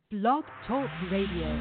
Blog Talk Radio.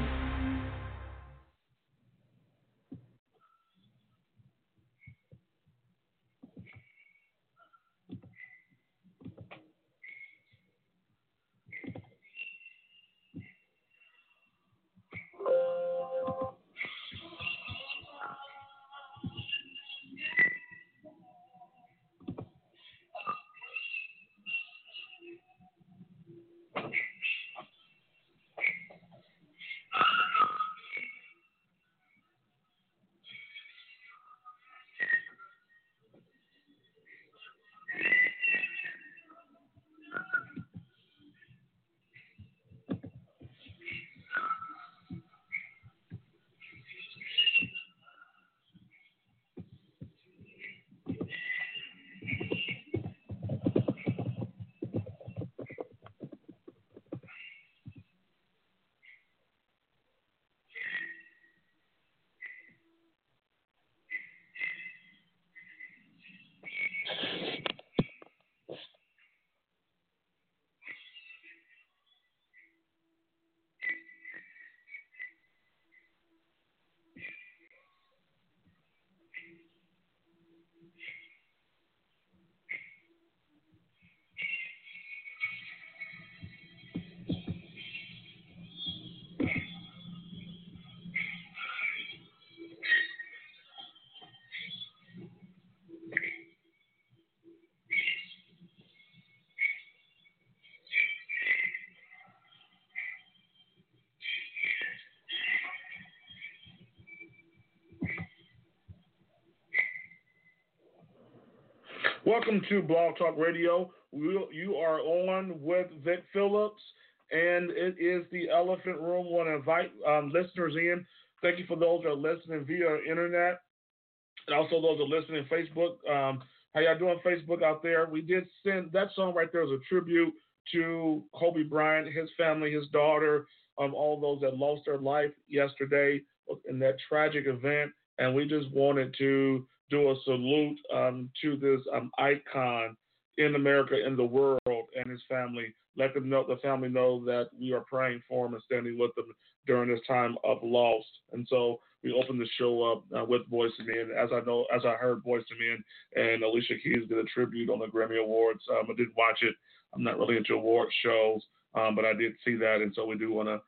Welcome to Blog Talk Radio. You are on with Vic Phillips, and it is the Elephant Room. I want to invite listeners in. Thank you for those that are listening via internet, and also those that are listening Facebook. How y'all doing, Facebook out there? We did send that song right there as a tribute to Kobe Bryant, his family, his daughter, all those that lost their life yesterday in that tragic event, and we just wanted to do a salute to this icon in America, in the world, and his family. Let them know, the family know that we are praying for him and standing with them during this time of loss. And so we opened the show up with Boyz II Men. As I heard Boyz II Men and Alicia Keys did a tribute on the Grammy Awards. I didn't watch it. I'm not really into award shows, but I did see that, and so we do want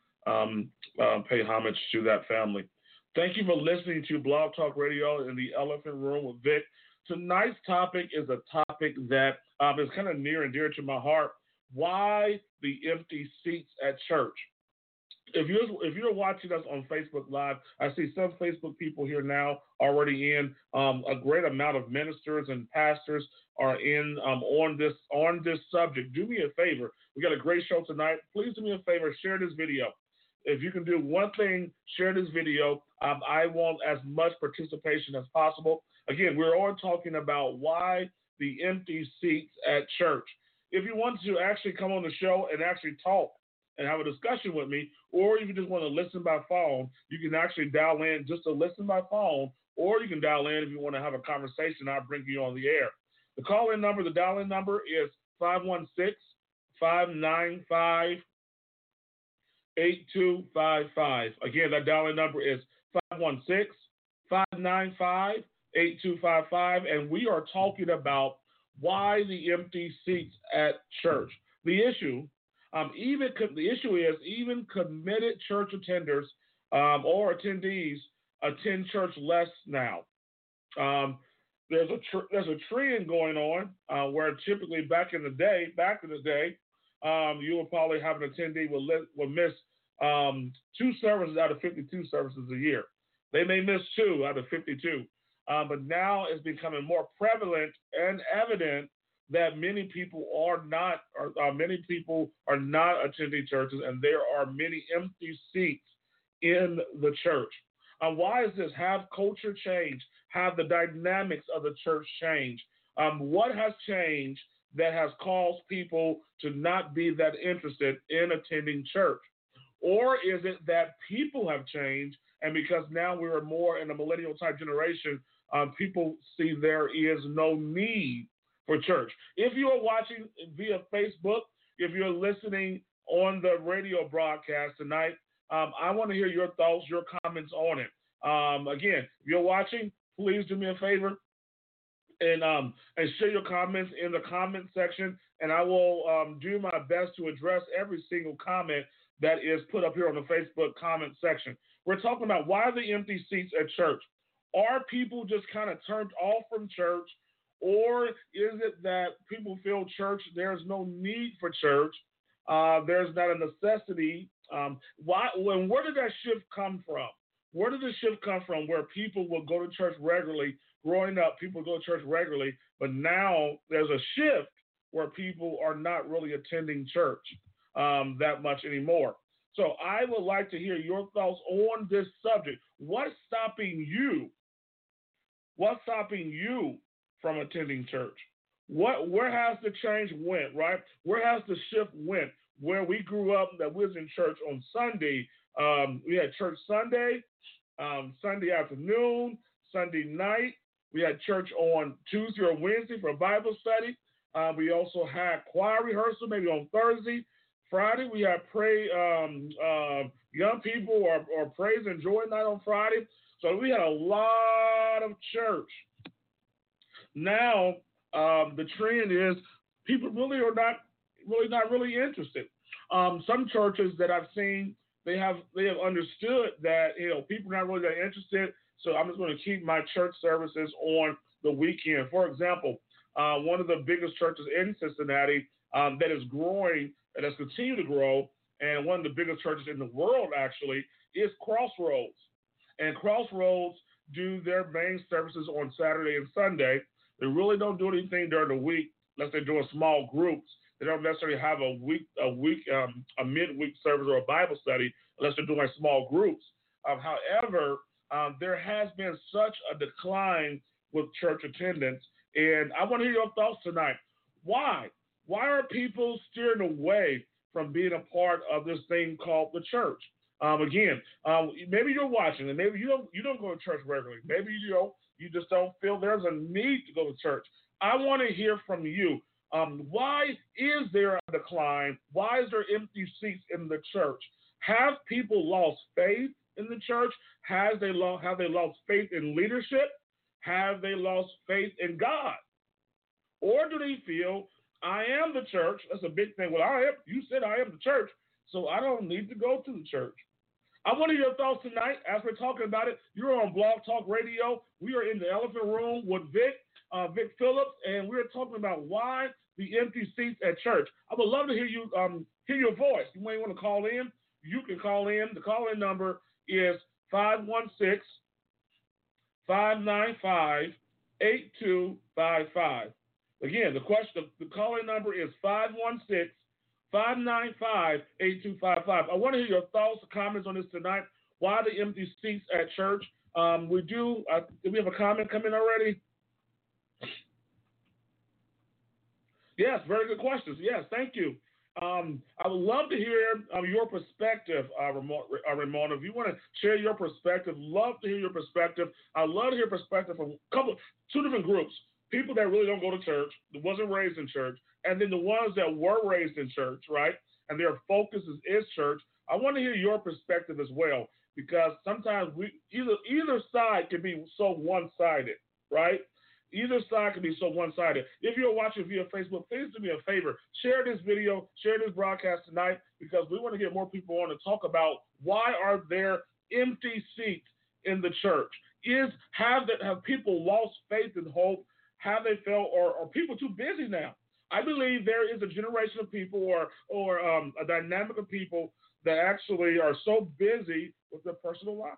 to pay homage to that family. Thank you for listening to Blog Talk Radio in the Elephant Room with Vic. Tonight's topic is a topic that is kind of near and dear to my heart. Why the empty seats at church? If you're watching us on Facebook Live, I see some Facebook people here now already in. A great amount of ministers and pastors are in on this subject. Do me a favor. We got a great show tonight. Please do me a favor. Share this video. If you can do one thing, share this video. I want as much participation as possible. Again, we're all talking about why the empty seats at church. If you want to actually come on the show and actually talk and have a discussion with me, or if you just want to listen by phone, you can actually dial in just to listen by phone, or you can dial in if you want to have a conversation. I'll bring you on the air. The call-in number, the dial-in number is 516-595 8255. Again, that dial-in number is 516-595-8255, and we are talking about why the empty seats at church. The issue is even committed church attenders or attendees attend church less now. There's a trend going on where typically back in the day, you will probably have an attendee will miss 2 services out of 52 services a year. They may miss 2 out of 52. But now it's becoming more prevalent and evident that many people are not attending churches, and there are many empty seats in the church. Why is this? Have culture changed? Have the dynamics of the church changed? What has changed that has caused people to not be that interested in attending church? Or is it that people have changed, and because now we are more in a millennial type generation, people see there is no need for church? If you are watching via Facebook, if you're listening on the radio broadcast tonight. I want to hear your thoughts, your comments on it. Again, if you're watching, please do me a favor and share your comments in the comment section, and I will do my best to address every single comment that is put up here on the Facebook comment section. We're talking about why the empty seats at church. Are people just kind of turned off from church, or is it that people feel church, there's no need for church, there's not a necessity? Where did that shift come from? Where did the shift come from where people will go to church regularly? Growing up, people go to church regularly, but now there's a shift where people are not really attending church that much anymore. So I would like to hear your thoughts on this subject. What's stopping you? What's stopping you from attending church? Where has the change went, right? Where has the shift went? Where we grew up, that we was in church on Sunday, we had church Sunday, Sunday afternoon, Sunday night. We had church on Tuesday or Wednesday for Bible study. We also had choir rehearsal maybe on Thursday. Friday, we had young people or praise and joy night on Friday. So we had a lot of church. Now, the trend is people really are not really interested. Some churches that I've seen, they have understood that people are not really that interested. So I'm just going to keep my church services on the weekend. For example, one of the biggest churches in Cincinnati that is growing, that has continued to grow, and one of the biggest churches in the world actually is Crossroads. And Crossroads do their main services on Saturday and Sunday. They really don't do anything during the week unless they're doing small groups. They don't necessarily have a midweek service or a Bible study unless they're doing like small groups. However, there has been such a decline with church attendance, and I want to hear your thoughts tonight. Why? Why are people steering away from being a part of this thing called the church? Again, maybe you're watching, and maybe you don't go to church regularly. Maybe you just don't feel there's a need to go to church. I want to hear from you. Why is there a decline? Why is there empty seats in the church? Have people lost faith in the church? Have they lost faith in leadership? Have they lost faith in God? Or do they feel, I am the church? That's a big thing. Well, you said I am the church, so I don't need to go to the church. I want to hear your thoughts tonight as we're talking about it. You're on Blog Talk Radio. We are in the Elephant Room with Vic Phillips, and we're talking about why the empty seats at church. I would love to hear your voice. You may want to call in. You can call in. The call-in number is 516-595-8255. Again, the call-in number is 516-595-8255. I want to hear your thoughts, comments on this tonight. Why the empty seats at church? Did we have a comment come in already? Yes, very good questions. Yes, thank you. I would love to hear your perspective, Ramona. If you want to share your perspective, love to hear your perspective. I'd love to hear perspective from two different groups. People that really don't go to church, that wasn't raised in church, and then the ones that were raised in church, right? And their focus is church. I want to hear your perspective as well, because sometimes either side can be so one-sided, right? Either side can be so one-sided. If you're watching via Facebook, please do me a favor. Share this video, share this broadcast tonight, because we want to get more people on to talk about why are there empty seats in the church. Have people lost faith and hope? Have they felt, or are people too busy now? I believe there is a generation of people or a dynamic of people that actually are so busy with their personal lives.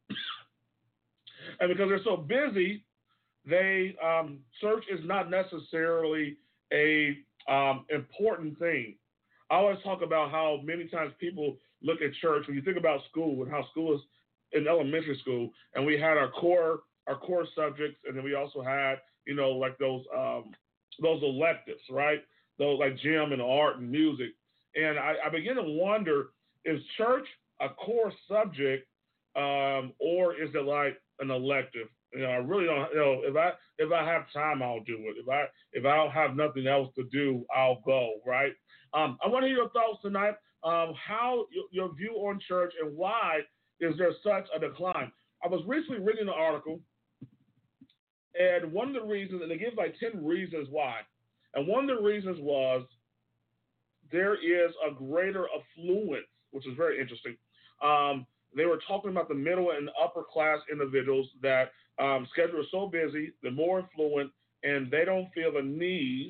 And because they're so busy, church is not necessarily a important thing. I always talk about how many times people look at church when you think about school and how school is in elementary school, and we had our core subjects, and then we also had like those electives, right? Those like gym and art and music, and I begin to wonder, is church a core subject, or is it like an elective? I really don't. If I have time, I'll do it. If I don't have nothing else to do, I'll go. Right. I want to hear your thoughts tonight. how your view on church and why is there such a decline. I was recently reading an article, and one of the reasons, and it gives like 10 reasons why, and one of the reasons was there is a greater affluence, which is very interesting. They were talking about the middle and upper class individuals that schedule is so busy, they're more affluent, and they don't feel the need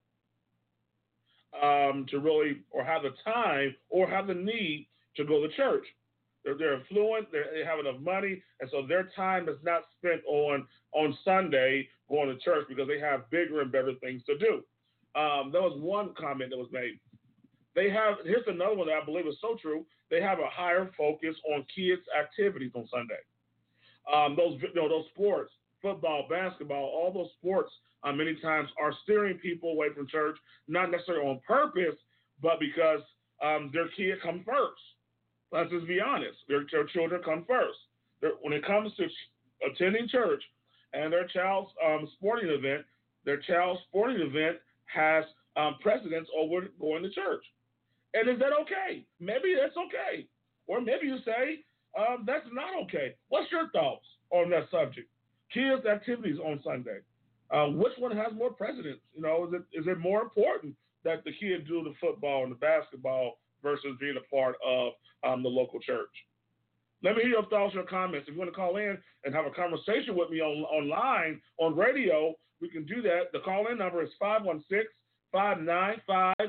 to really, or have the time, or have the need to go to church. They're affluent, they have enough money, and so their time is not spent on Sunday going to church because they have bigger and better things to do. There was one comment that was made. Here's another one that I believe is so true. They have a higher focus on kids' activities on Sunday. Those sports, football, basketball, all those sports, many times are steering people away from church, not necessarily on purpose, but because their kid come first. Let's just be honest. Their children come first. When it comes to attending church and their child's sporting event, their child's sporting event has precedence over going to church. And is that okay? Maybe that's okay. Or maybe you say, that's not okay. What's your thoughts on that subject? Kids' activities on Sunday. Which one has more precedence? Is it more important that the kid do the football and the basketball versus being a part of the local church? Let me hear your thoughts or comments. If you want to call in and have a conversation with me online, on radio, we can do that. The call-in number is 516-595-8255.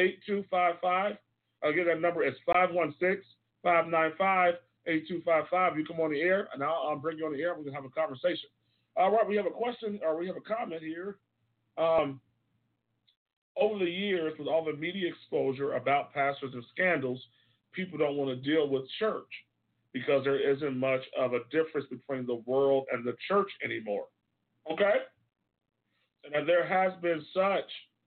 Again, that number is 516-595-8255. You come on the air, and I'll bring you on the air. We can have a conversation. All right, we have a question, or we have a comment here. Over the years, with all the media exposure about pastors and scandals, people don't want to deal with church because there isn't much of a difference between the world and the church anymore. Okay? And there has been such,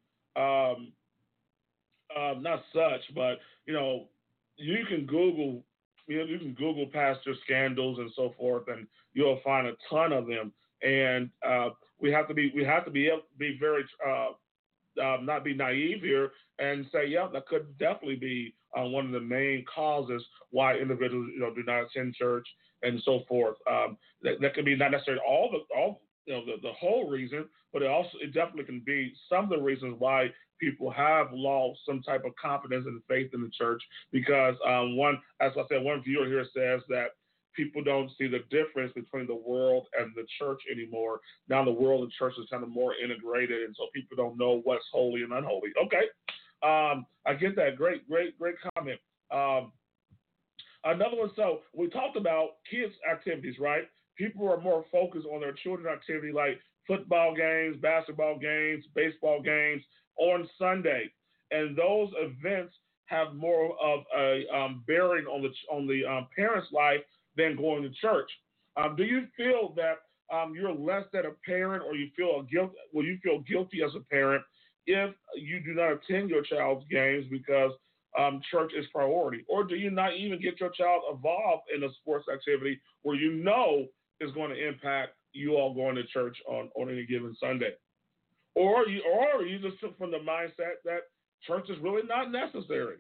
not such, but, you can Google pastor scandals and so forth, and you'll find a ton of them. And we have to be very not be naive here and say, yeah, that could definitely be one of the main causes why individuals, do not attend church and so forth. That could be not necessarily the whole reason, but it definitely can be some of the reasons why people have lost some type of confidence and faith in the church because one viewer here says that people don't see the difference between the world and the church anymore. Now the world and church is kind of more integrated, and so people don't know what's holy and unholy. Okay, I get that. Great comment. Another one. So we talked about kids' activities, right? People are more focused on their children's activity, like football games, basketball games, baseball games on Sunday, and those events have more of a bearing on the parent's life than going to church. Do you feel that you're less than a parent, or you feel guilty as a parent if you do not attend your child's games because church is priority? Or do you not even get your child involved in a sports activity where is going to impact you all going to church on any given Sunday? Or you just took from the mindset that church is really not necessary?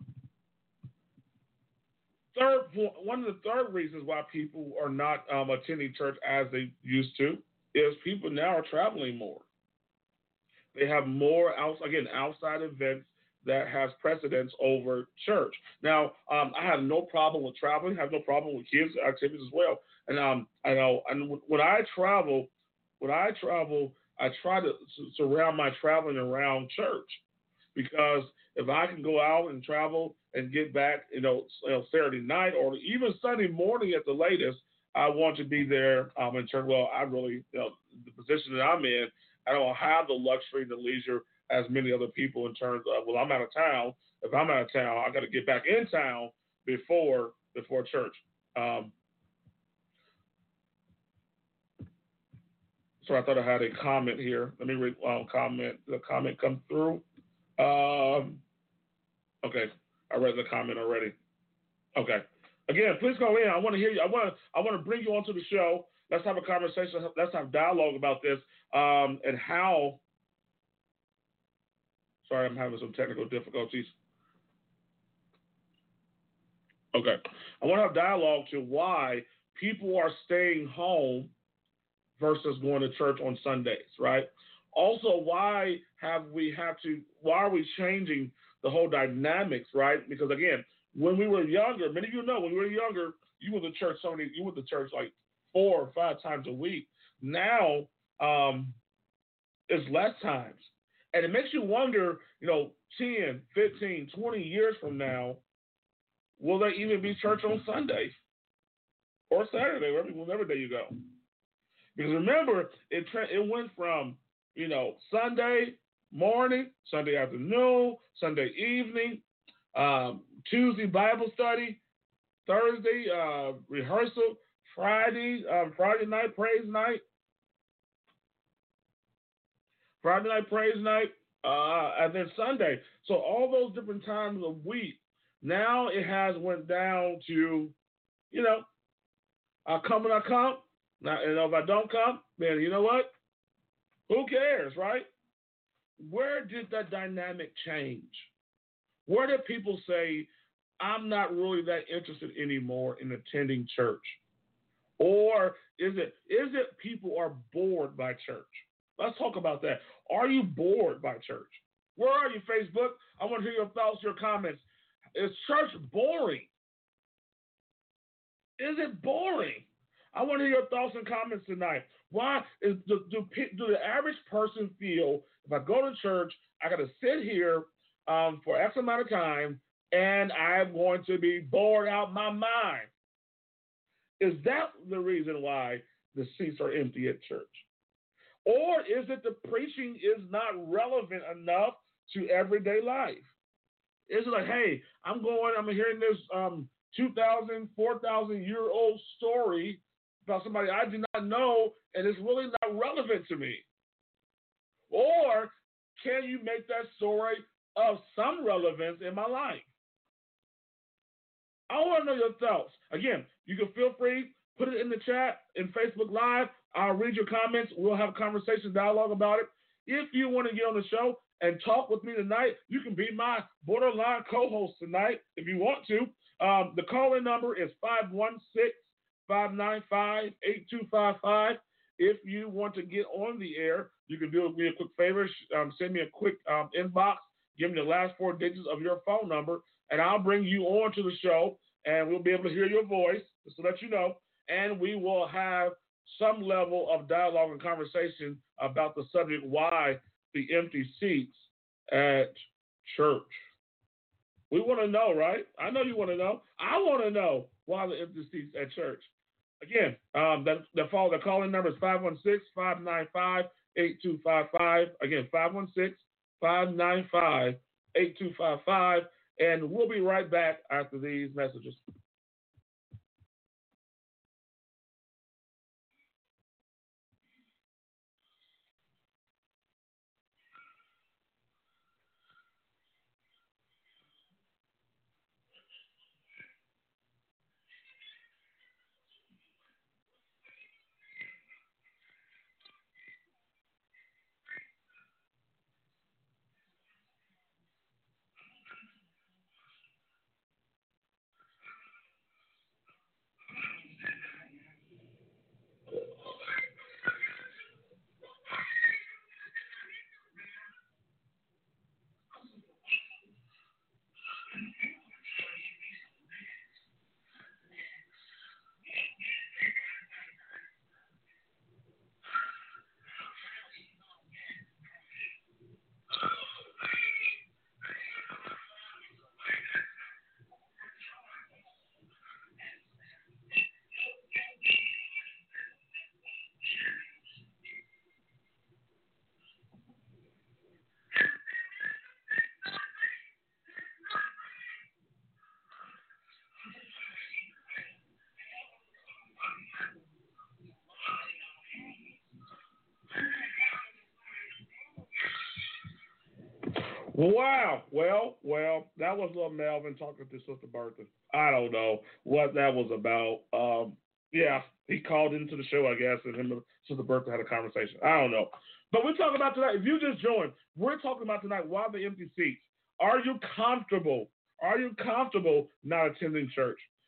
One of the third reasons why people are not attending church as they used to is people now are traveling more. They have more outside events that has precedence over church. Now, I have no problem with traveling. I have no problem with kids' activities as well. And I know, and when I travel, I try to surround my traveling around church, because if I can go out and travel and get back, Saturday night or even Sunday morning at the latest, I want to be there in church. Well, I really, the position that I'm in, I don't have the luxury and the leisure as many other people in terms of, well, I'm out of town. If I'm out of town, I got to get back in town before church. So I thought I had a comment here. Let me read the comment come through. Okay, I read the comment already. Okay. Again, please call in. I want to hear you. I want to bring you onto the show. Let's have a conversation. Let's have dialogue about this and how. Sorry, I'm having some technical difficulties. Okay. I want to have dialogue to why people are staying home versus going to church on Sundays, right? Also, why are we changing the whole dynamics, right? Because again, when we were younger, many of you know when we were younger, you went to church like 4 or 5 times a week. Now, it's less times. And it makes you wonder, 10, 15, 20 years from now, will there even be church on Sunday or Saturday, whatever day you go? Because remember, it went from, Sunday morning, Sunday afternoon, Sunday evening, Tuesday Bible study, Thursday rehearsal, Friday night praise night, and then Sunday. So all those different times of week. Now it has went down to, I come when I come. Now, if I don't come, then you know what? Who cares, right? Where did that dynamic change? Where did people say, I'm not really that interested anymore in attending church? Or is it people are bored by church? Let's talk about that. Are you bored by church? Where are you, Facebook? I want to hear your thoughts, your comments. Is church boring? Is it boring? I want to hear your thoughts and comments tonight. Why do the average person feel if I go to church, I got to sit here for X amount of time and I'm going to be bored out my mind? Is that the reason why the seats are empty at church? Or is it the preaching is not relevant enough to everyday life? Is it like, hey, I'm hearing this 2,000, 4,000-year-old story about somebody I do not know, and it's really not relevant to me? Or can you make that story of some relevance in my life? I want to know your thoughts. Again, you can feel free, put it in the chat in Facebook Live. I'll read your comments. We'll have a conversation, dialogue about it. If you want to get on the show and talk with me tonight, you can be my borderline co-host tonight if you want to. The call-in number is 516-595-8255. If you want to get on the air, you can do me a quick favor. Send me a quick inbox. Give me the last 4 digits of your phone number, and I'll bring you on to the show, and we'll be able to hear your voice, just to let you know, and we will have some level of dialogue and conversation about the subject, why the empty seats at church. We want to know, right? I know you want to know. I want to know why the empty seats at church. Again, the call-in number is 516-595-8255. Again, 516-595-8255. And we'll be right back after these messages. Wow. Well, that was little Melvin talking to Sister Bertha. I don't know what that was about. Yeah, he called into the show, I guess, and him and Sister Bertha had a conversation. I don't know. But we're talking about tonight, if you just joined, we're talking about tonight, why the empty seats. Are you comfortable? Are you comfortable not attending church?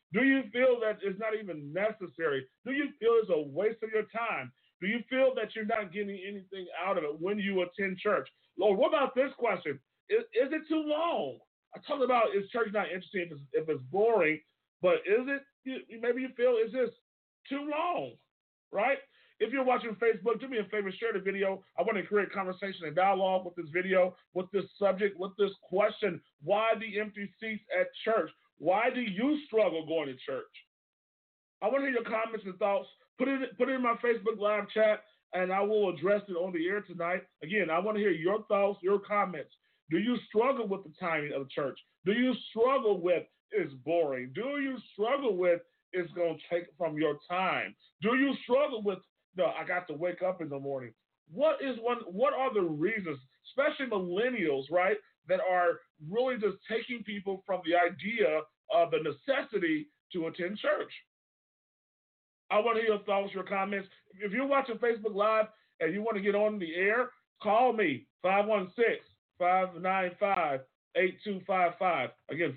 Do you feel that it's not even necessary? Do you feel it's a waste of your time? Do you feel that you're not getting anything out of it when you attend church? Lord, what about this question? Is it too long? I talked about is church not interesting if it's boring, but is it, maybe you feel, is this too long, right? If you're watching Facebook, do me a favor, share the video. I want to create conversation and dialogue with this video, with this subject, with this question. Why the empty seats at church? Why do you struggle going to church? I want to hear your comments and thoughts. Put it in my Facebook live chat, and I will address it on the air tonight. Again, I want to hear your thoughts, your comments. Do you struggle with the timing of church? Do you struggle with it's boring? Do you struggle with it's going to take from your time? Do you struggle with no, I got to wake up in the morning? What are the reasons, especially millennials, right, that are really just taking people from the idea of the necessity to attend church? I want to hear your thoughts, your comments. If you're watching Facebook Live and you want to get on the air, call me, 516-595-8255. Again,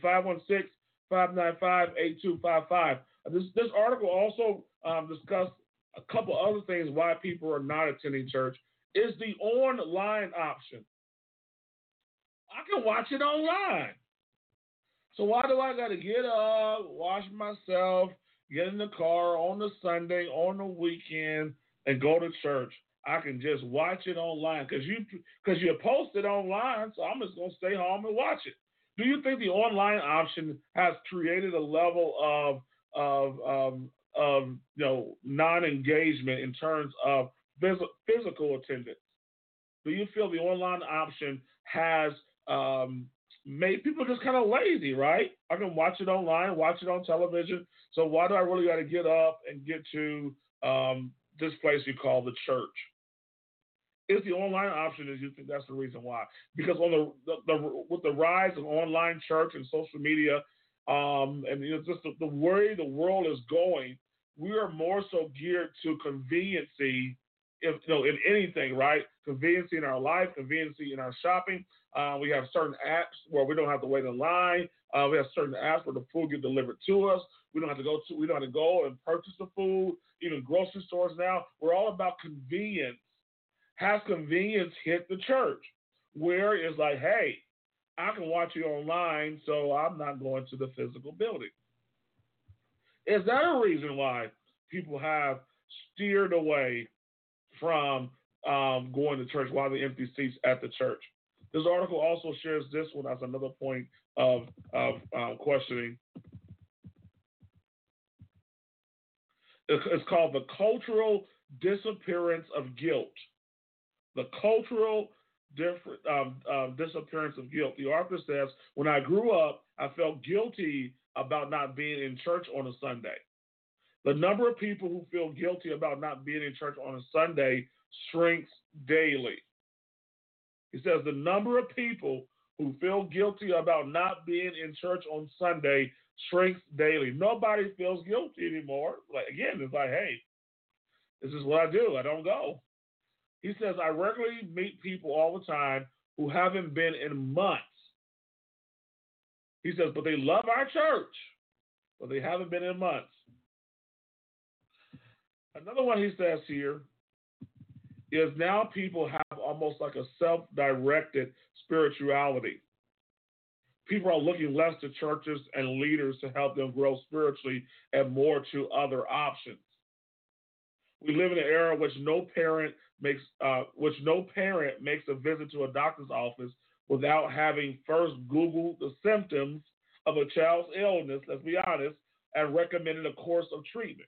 516-595-8255. This article also discussed a couple other things why people are not attending church. Is the online option. I can watch it online. So why do I got to get up, wash myself, get in the car on the Sunday, on the weekend, and go to church? I can just watch it online because you post it online, so I'm just going to stay home and watch it. Do you think the online option has created a level of non-engagement in terms of physical attendance? Do you feel the online option has made people just kind of lazy, right? I can watch it online, watch it on television, so why do I really got to get up and get to this place you call the church? Is the online option, is you think that's the reason why? Because on with the rise of online church and social media, and just the way the world is going, we are more so geared to conveniency, in anything, right? Conveniency in our life, conveniency in our shopping. We have certain apps where we don't have to wait in line. We have certain apps where the food gets delivered to us. We don't have to go and purchase the food. Even grocery stores now, we're all about convenience. Has convenience hit the church? Where it's like, hey, I can watch you online, so I'm not going to the physical building. Is that a reason why people have steered away from going to church? Why the empty seats at the church? This article also shares this one as another point of questioning. It's called the cultural disappearance of guilt. The cultural disappearance of guilt. The author says, when I grew up, I felt guilty about not being in church on a Sunday. The number of people who feel guilty about not being in church on a Sunday shrinks daily. He says the number of people who feel guilty about not being in church on Sunday shrinks daily. Nobody feels guilty anymore. Like, again, it's like, hey, this is what I do. I don't go. He says, I regularly meet people all the time who haven't been in months. He says, but they love our church, but they haven't been in months. Another one he says here is now people have almost like a self-directed spirituality. People are looking less to churches and leaders to help them grow spiritually and more to other options. We live in an era in which no parent makes a visit to a doctor's office without having first Googled the symptoms of a child's illness, let's be honest, and recommended a course of treatment.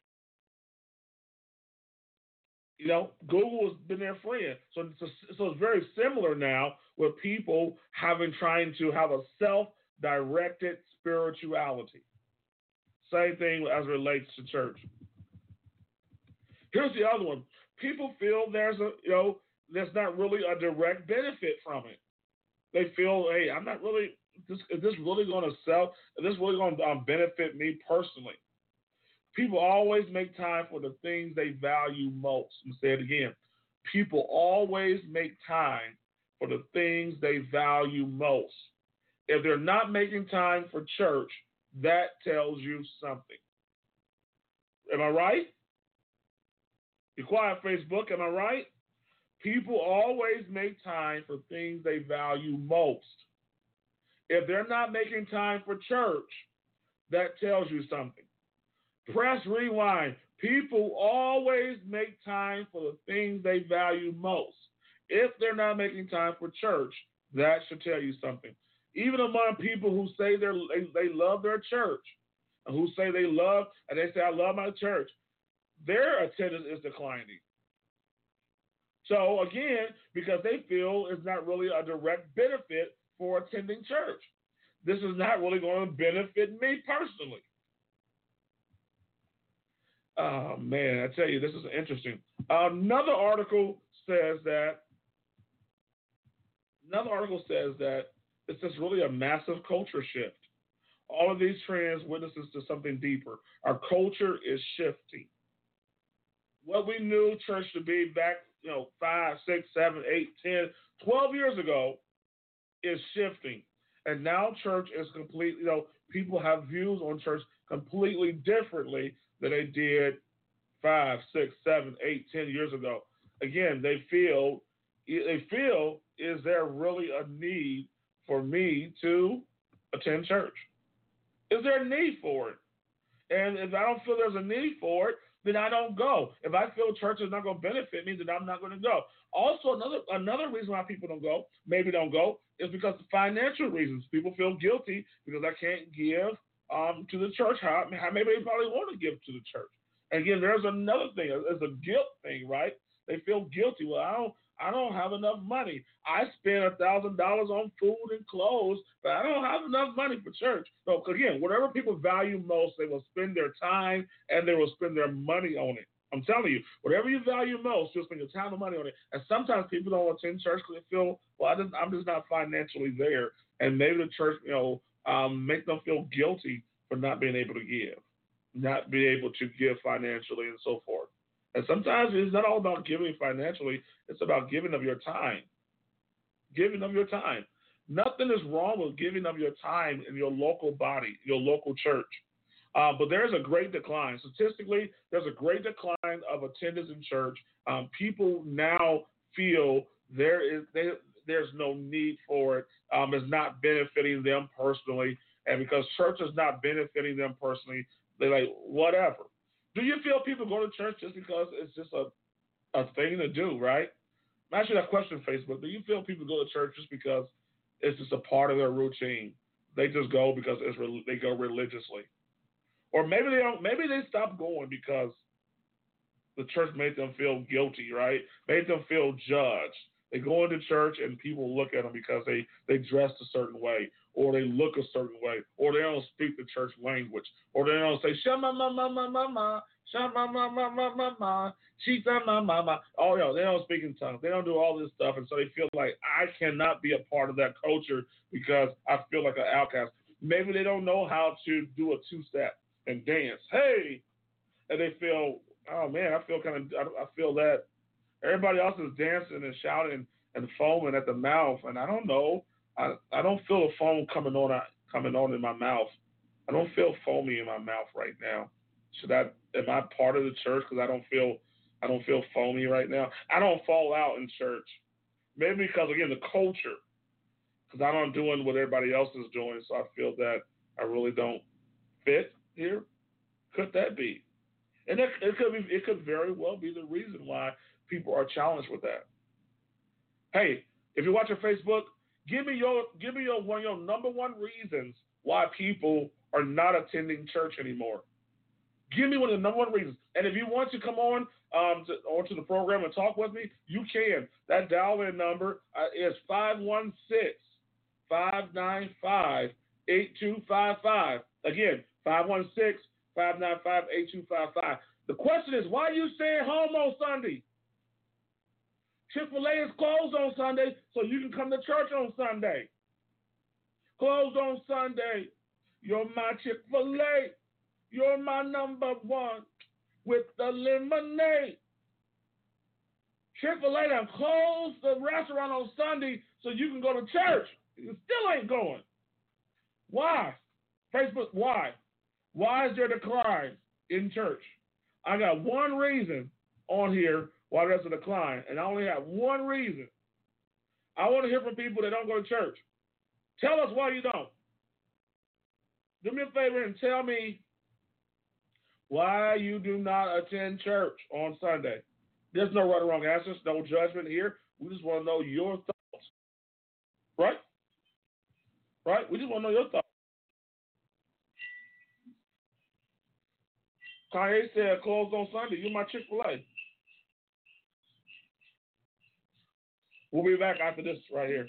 Google has been their friend. So it's very similar now with people trying to have a self-directed spirituality. Same thing as it relates to church. Here's the other one. People feel there's not really a direct benefit from it. They feel, hey, I'm not really, is this really going to sell? Is this really going to benefit me personally? People always make time for the things they value most. I'm going to say it again. People always make time for the things they value most. If they're not making time for church, that tells you something. Am I right? You're quiet, Facebook. Am I right? People always make time for things they value most. If they're not making time for church, that tells you something. Press rewind. People always make time for the things they value most. If they're not making time for church, that should tell you something. Even among people who say they love their church, and who say they love, and they say, I love my church, their attendance is declining. So again, because they feel it's not really a direct benefit for attending church. This is not really going to benefit me personally. Oh man, I tell you, this is interesting. Another article says that it's just really a massive culture shift. All of these trends witnesses to something deeper. Our culture is shifting. What we knew church to be back, 5, 6, 7, 8, 10, 12 years ago is shifting. And now church is completely, people have views on church completely differently than they did 5, 6, 7, 8, 10 years ago. Again, they feel, is there really a need for me to attend church? Is there a need for it? And if I don't feel there's a need for it, then I don't go. If I feel church is not going to benefit me, then I'm not going to go. Also, another reason why people maybe don't go, is because of financial reasons. People feel guilty because I can't give to the church how maybe they probably want to give to the church. And again, there's another thing. It's a guilt thing, right? They feel guilty. Well, I don't have enough money. I spend $1,000 on food and clothes, but I don't have enough money for church. So again, whatever people value most, they will spend their time and they will spend their money on it. I'm telling you, whatever you value most, you'll spend your time and money on it. And sometimes people don't attend church because they feel, well, I'm just not financially there. And maybe the church, make them feel guilty for not being able to give, not being able to give financially and so forth. And sometimes it's not all about giving financially, it's about giving of your time. Giving of your time. Nothing is wrong with giving of your time in your local body, your local church. But there's a great decline. Statistically, there's a great decline of attendance in church. People now feel there's no need for it. It's not benefiting them personally. And because church is not benefiting them personally, they're like, whatever. Do you feel people go to church just because it's just a thing to do, right? I'm asking that question, Facebook. Do you feel people go to church just because it's just a part of their routine? They just go because they go religiously. Or maybe they don't. Maybe they stop going because the church made them feel guilty, right? Made them feel judged. They go into church and people look at them because they dress a certain way, or they look a certain way, or they don't speak the church language, or they don't say shama ma ma ma ma ma, shama ma ma ma ma ma, chita ma ma ma. Oh yeah, they don't speak in tongues. They don't do all this stuff, and so they feel like I cannot be a part of that culture because I feel like an outcast. Maybe they don't know how to do a two-step and dance. Hey, and they feel, oh man, I feel that everybody else is dancing and shouting and foaming at the mouth, and I don't know. I don't feel the foam coming on in my mouth. I don't feel foamy in my mouth right now. Am I part of the church because I don't feel foamy right now? I don't fall out in church. Maybe because again the culture, because I'm not doing what everybody else is doing, so I feel that I really don't fit here. Could that be? And it could very well be the reason why people are challenged with that. Hey, if you're watching Facebook, give me your one of your number one reasons why people are not attending church anymore. Give me one of the number one reasons. And if you want to come on onto the program and talk with me, you can. That dial-in number is 516-595-8255. Again, 516-595-8255. The question is, why are you staying home on Sunday? Chick-fil-A is closed on Sunday, so you can come to church on Sunday. Closed on Sunday. You're my Chick-fil-A. You're my number one with the lemonade. Chick-fil-A done closed the restaurant on Sunday so you can go to church. You still ain't going. Why? Facebook, why? Why is there decline in church? I got one reason on here why there's a decline, and I only have one reason. I want to hear from people that don't go to church. Tell us why you don't. Do me a favor and tell me why you do not attend church on Sunday. There's no right or wrong answers, no judgment here. We just want to know your thoughts. Right? Right? We just want to know your thoughts. Kanye said closed on Sunday. You're my Chick-fil-A. We'll be back after this right here.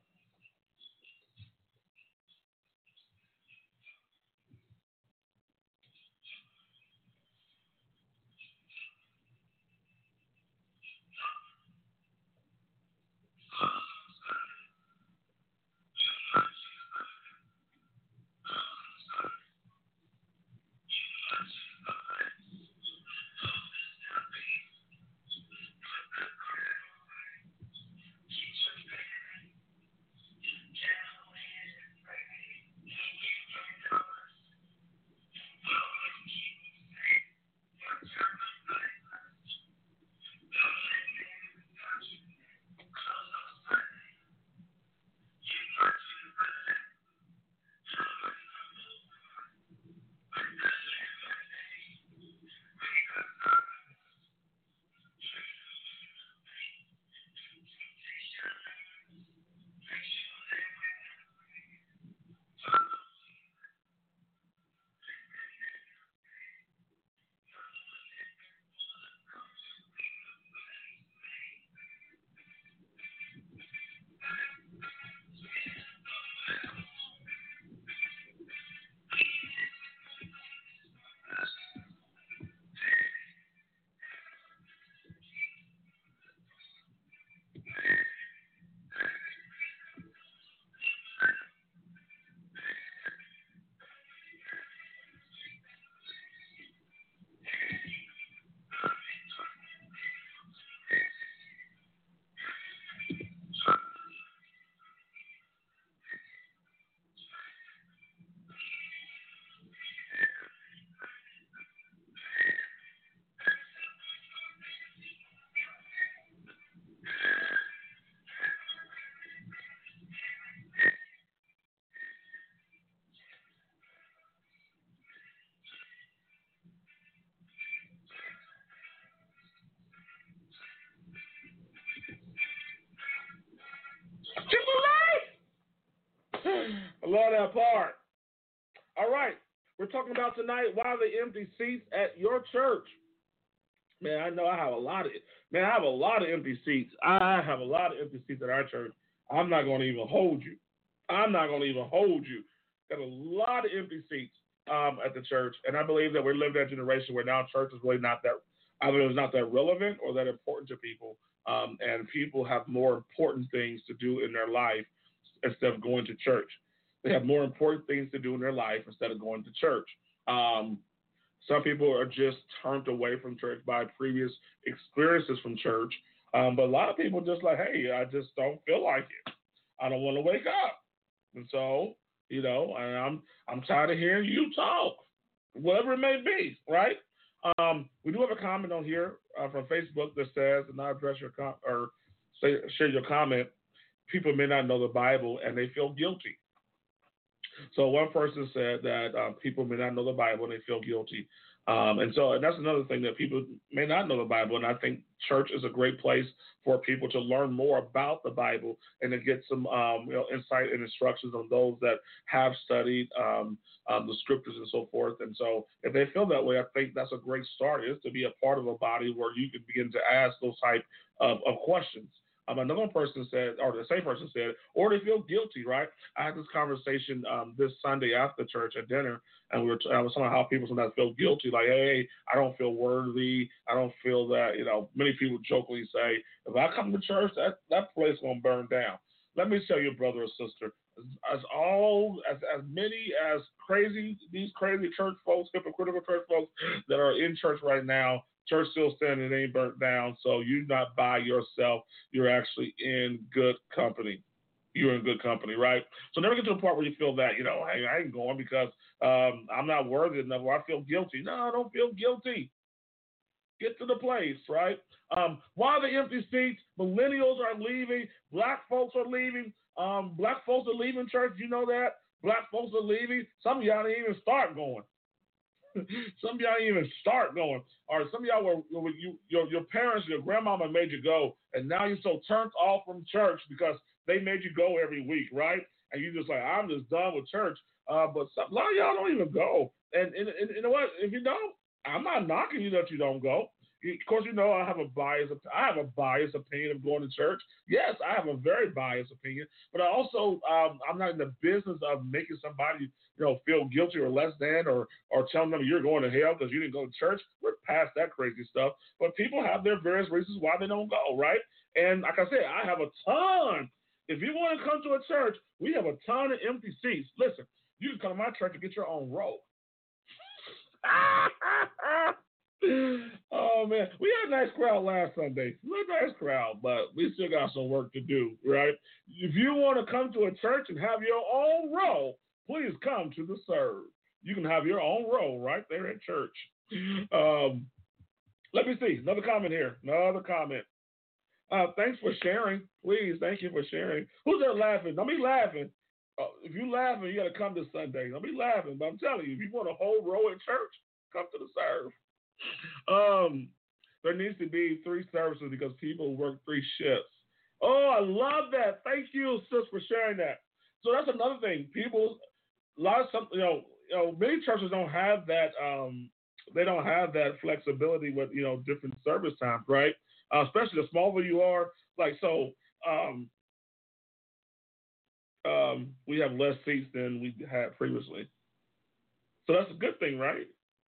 I love that part. All right. We're talking about tonight why the empty seats at your church. Man, I know I have a lot of empty seats. I have a lot of empty seats at our church. I'm not going to even hold you. Got a lot of empty seats at the church, and I believe that we're living in a generation where now church is really not that, either it's not that relevant or that important to people, and people have more important things to do in their life instead of going to church. They have more important things to do in their life instead of going to church. Some people are just turned away from church by previous experiences from church. But a lot of people just like, hey, I just don't feel like it. I don't want to wake up. And so, I'm tired of hearing you talk, whatever it may be, right? We do have a comment on here from Facebook that says, and I'll address your share your comment. People may not know the Bible and they feel guilty. So one person said that people may not know the Bible and they feel guilty. And that's another thing, that people may not know the Bible. And I think church is a great place for people to learn more about the Bible and to get some insight and instructions on those that have studied the scriptures and so forth. And so if they feel that way, I think that's a great start, is to be a part of a body where you can begin to ask those type of questions. Another person said, or the same person said, or they feel guilty, right? I had this conversation this Sunday after church at dinner, and I was talking about how people sometimes feel guilty, like, hey, I don't feel worthy. I don't feel that, many people jokingly say, if I come to church, that place is going to burn down. Let me tell you, brother or sister, as many as these crazy church folks, hypocritical church folks that are in church right now, church still standing, it ain't burnt down. So you're not by yourself. You're actually in good company. You're in good company, right? So never get to a part where you feel that, hey, I ain't going because I'm not worthy enough, or I feel guilty. No, don't feel guilty. Get to the place, right? Why are the empty seats? Millennials are leaving. Black folks are leaving. Black folks are leaving church. You know that? Black folks are leaving. Some of y'all didn't even start going. Some of y'all didn't even start going. Or some of y'all were your parents, your grandmama made you go, and now you're so turned off from church because they made you go every week, right? And you just like, I'm just done with church. But a lot of y'all don't even go. And you know what? If you don't, I'm not knocking you that you don't go. Of course, you know I have a biased opinion of going to church. Yes, I have a very biased opinion, but I also I'm not in the business of making somebody feel guilty or less than or telling them you're going to hell because you didn't go to church. We're past that crazy stuff. But people have their various reasons why they don't go, right? And like I said, I have a ton. If you want to come to a church, we have a ton of empty seats. Listen, you can come to my church and get your own row. Oh man, we had a nice crowd last Sunday. We had a nice crowd, but we still got some work to do, right? If you want to come to a church and have your own row, please come to the serve. You can have your own row right there at church. Let me see. Another comment here. Another comment. Thanks for sharing. Please, thank you for sharing. Who's there laughing? Don't be laughing. If you laughing, you got to come this Sunday. Don't be laughing. But I'm telling you, if you want a whole row at church, come to the serve. There needs to be 3 services because people work 3 shifts. Oh, I love that. Thank you, sis, for sharing that. So that's another thing. Many churches don't have that. They don't have that flexibility with different service times, right? Especially the smaller you are. Like so, we have less seats than we had previously. So that's a good thing, right?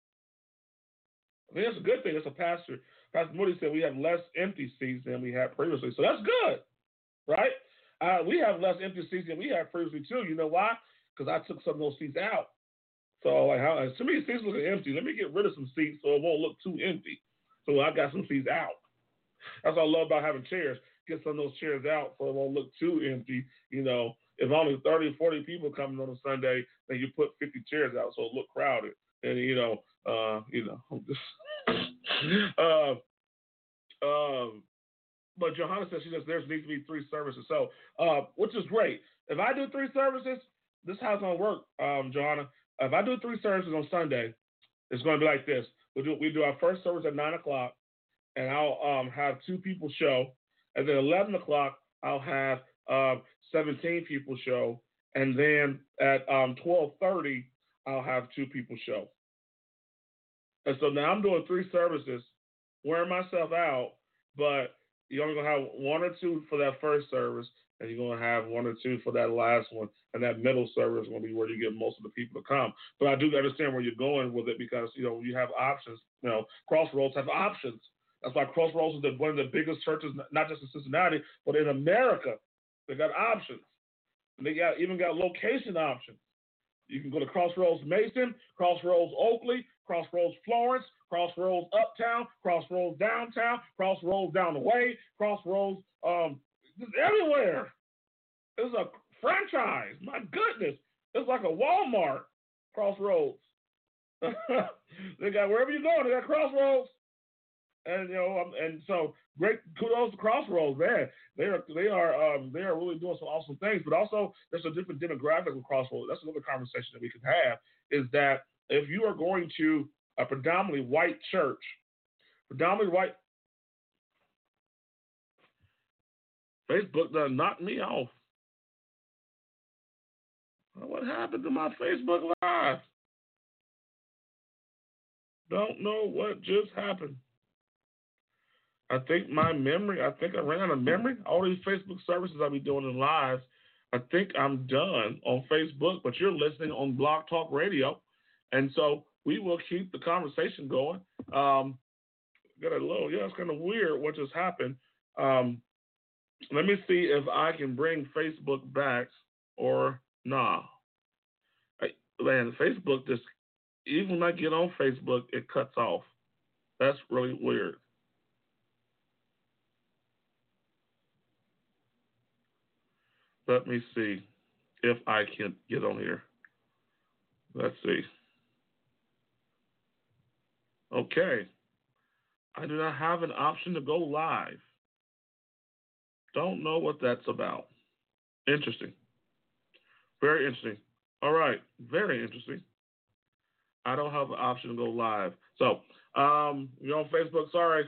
I mean, that's a good thing. That's a pastor. Pastor Moody said we have less empty seats than we had previously. So that's good, right? We have less empty seats than we had previously, too. You know why? Because I took some of those seats out. So, some of these seats look empty. Let me get rid of some seats so it won't look too empty. So I got some seats out. That's what I love about having chairs. Get some of those chairs out so it won't look too empty. If only 30, 40 people coming on a Sunday, then you put 50 chairs out so it look crowded. And but Johanna says there needs to be 3 services. So, which is great. If I do 3 services, this is how it's gonna work, Johanna. If I do 3 services on Sunday, it's gonna be like this. We do our first service at 9:00, and I'll have 2 people show, and then 11:00 I'll have 17 people show, and then at 12:30 I'll have 2 people show. And so now I'm doing 3 services, wearing myself out, but you're only going to have 1 or 2 for that first service, and you're going to have 1 or 2 for that last one. And that middle service is going to be where you get most of the people to come. But I do understand where you're going with it because, you have options. Crossroads have options. That's why Crossroads is one of the biggest churches, not just in Cincinnati, but in America. They got options. And they even got location options. You can go to Crossroads Mason, Crossroads Oakley, Crossroads Florence, Crossroads Uptown, Crossroads Downtown, Crossroads down the way, Crossroads just everywhere. It's a franchise. My goodness. It's like a Walmart, Crossroads. They got wherever you go, they got Crossroads. And and so great kudos to Crossroads, man. They are really doing some awesome things. But also there's a different demographic with Crossroads. That's another conversation that we could have. Is that if you are going to a predominantly white church, Facebook done knocked me off. What happened to my Facebook Live? Don't know what just happened. I think I ran out of memory. All these Facebook services I be doing in lives, I think I'm done on Facebook, but you're listening on Blog Talk Radio. And so we will keep the conversation going. It's kind of weird what just happened. Let me see if I can bring Facebook back or nah. Man, Facebook even when I get on Facebook, it cuts off. That's really weird. Let me see if I can get on here. Let's see. Okay. I do not have an option to go live. Don't know what that's about. Interesting. Very interesting. All right. Very interesting. I don't have an option to go live. So, you're on Facebook. Sorry.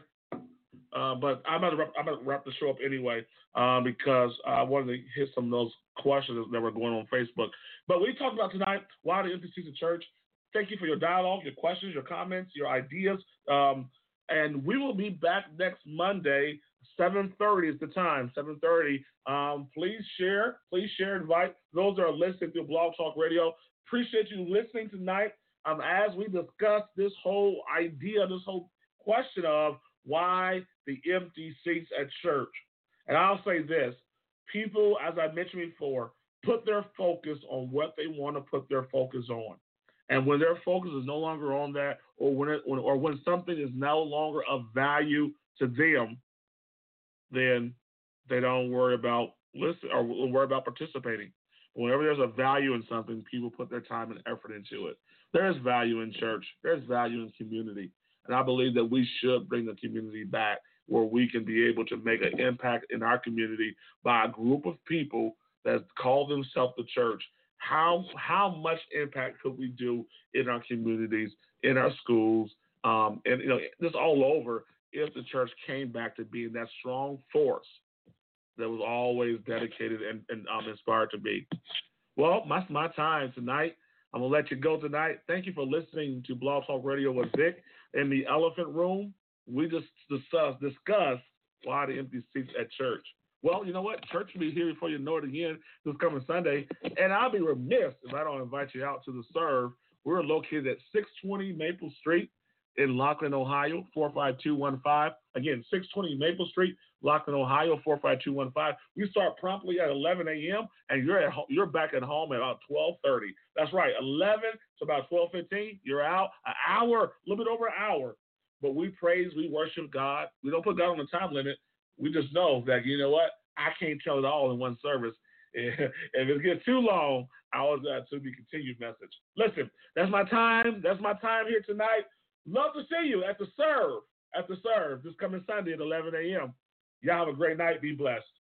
But I'm about to wrap the show up anyway because I wanted to hit some of those questions that were going on Facebook. But we talked about tonight why the empty seats of church. Thank you for your dialogue, your questions, your comments, your ideas. And we will be back next Monday, 7:30 is the time. 7:30. Please share. Please share. Invite those that are listening through Blog Talk Radio. Appreciate you listening tonight. As we discuss this whole idea, this whole question of why the empty seats at church. And I'll say this, people, as I mentioned before, put their focus on what they want to put their focus on. And when their focus is no longer on that, or when something is no longer of value to them, then they don't worry about listening or worry about participating. Whenever there's a value in something, people put their time and effort into it. There is value in church. There's value in community. And I believe that we should bring the community back where we can be able to make an impact in our community by a group of people that call themselves the church. How much impact could we do in our communities, in our schools, and just all over if the church came back to being that strong force that was always dedicated and inspired to be. Well, that's my time tonight. I'm going to let you go tonight. Thank you for listening to Blog Talk Radio with Vic. In the Elephant Room, we just discuss why the empty seats at church. Well, you know what? Church will be here before you know it again this coming Sunday. And I'll be remiss if I don't invite you out to the Serve. We're located at 620 Maple Street in Lockland, Ohio, 45215. Again, 620 Maple Street, Lockland, Ohio, 45215. We start promptly at 11 a.m. and you're back at home at about 12:30. That's right, 11 to about 12:15. You're out an hour, a little bit over an hour. But we praise, we worship God. We don't put God on the time limit. We just know that, you know what? I can't tell it all in one service. If it gets too long, I always got to be continued message. Listen, that's my time. That's my time here tonight. Love to see you at the Serve this coming Sunday at 11 a.m. Y'all have a great night. Be blessed.